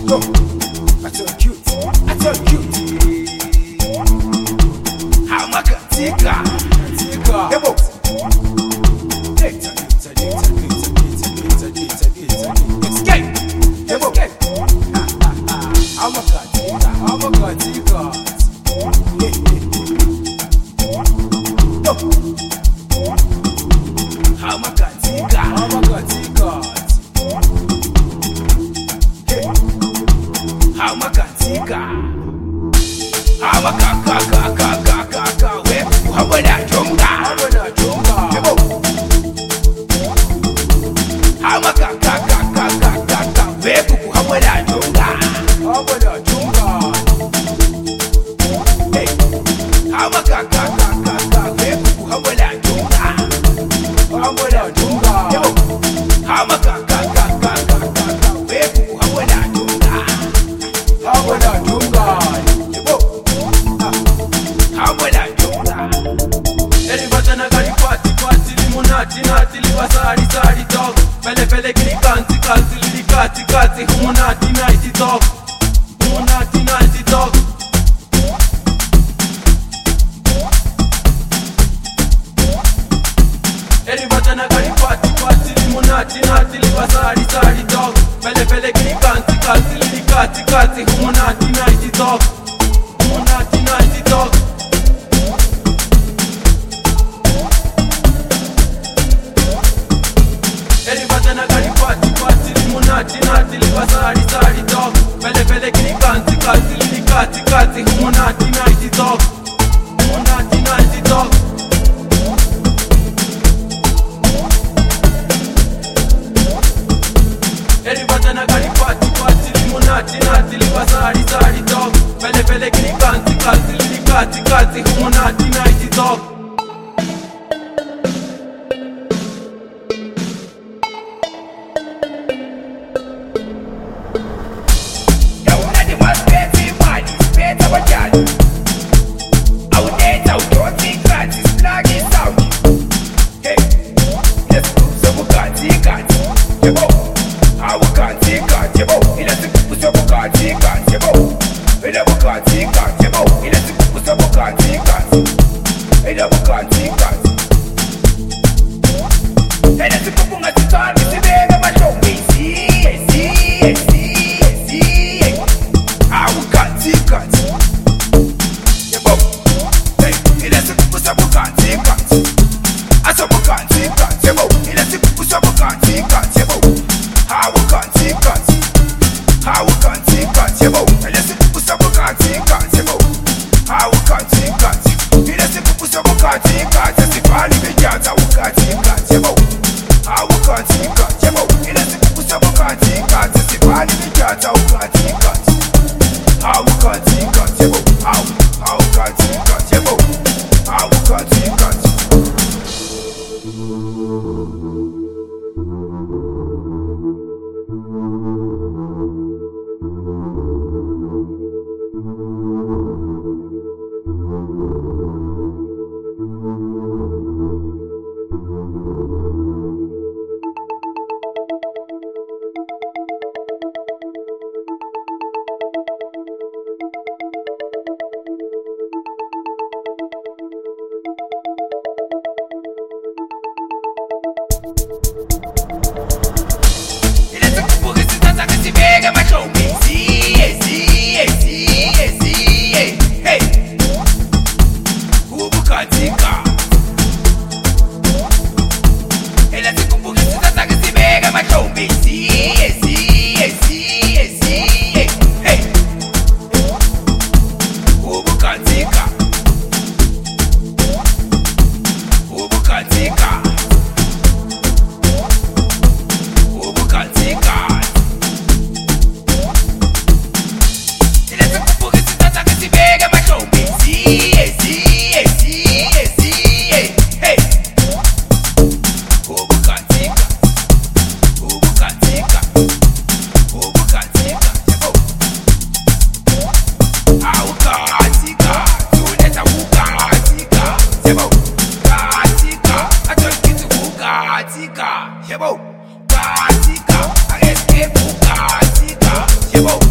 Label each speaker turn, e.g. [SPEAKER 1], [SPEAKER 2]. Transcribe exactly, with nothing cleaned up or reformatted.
[SPEAKER 1] Go. I tell cute. I tell cute. How much tika? Tika. Hey, boss. Data, data, data, data, data, data, data, data. Escape. Hey, boss. How much tika? How much tika? Go. How much tika? How much tika? Hamakatika Hamaka ka ka ka ka ka we Hamada jonga Hamada jonga Yebo Hamaka ka ka ka ka ka ka we kuku hamada jonga Hamada jonga Hey Hamaka ka ka ka ka we kuku hamada jonga Hamada jonga Yebo Hamaka ka ka ka ka ka we kuku hamada jonga Hamada jonga, yebo. Hamada jonga.
[SPEAKER 2] Everybody na gari party party limonati nati libasari sari dog. Pele pele giri kanti kanti lili kati kati humonati nighty dog. Humonati nighty dog. Everybody na gari party party limonati nati libasari sari dog. Pele pele giri kanti kanti lili kati kati humonati nighty dog. Humonati nighty dog. Everybody na gari party party limonati nati libasari sari dog. Pele pele giri kanti kanti lili kati kati humonati nighty dog. Humonati nighty dog. Everybody na gari party party limonati nati libasari sari dog. Pele pele giri kanti kanti lili kati kati humonati nighty dog.
[SPEAKER 1] Yo, nani maspeti mali, speta wajali. Au neta utoti kati, slagi saudi. Hey, let's go, so mukati kati. Yebo, awu kati kati, yebo. Ila siku so mukati kati, yebo. Ila mukati kati, yebo. Ila siku so mukati kati. Ila mukati kati. Ila siku kunga titani, sibega machomi. Si, si, si, si. Awu kati kati. Yebo, hey, ila siku so mukati kati. Aso mukati kati, yebo. Ila siku so mukati kati, yebo. Awu kati kati. Awu kati kati, yebo. Ila siku so mukati kati, yebo. Awu kati kati. Ila siku so mukati kati. Sifani mejaza wakati kati, yebo. Awu kati kati, yebo. Ila siku so mukati kati. Sifani mejaza wakati kati. Awu kati kati, yebo. Awu, awu kati kati, yebo. Awu kati kati. Ile siku pugisi sasa kisibega machomi. Si, si, si, si. Hey, ubu katika. Ile siku pugisi sasa kisibega machomi. Si, si, si, si. Hey, ubu katika. Ubu katika. Ubu katika. Ile siku pugisi sasa kisibega machomi. Si, si, si, si. Hey, ubu katika. Ubu katika. Ubu katika. Yebo. Au katika. Tuleta ukatika. Yebo. Katika. Acho kitu ukatika. Yebo. Katika. Escape ukatika. Yebo.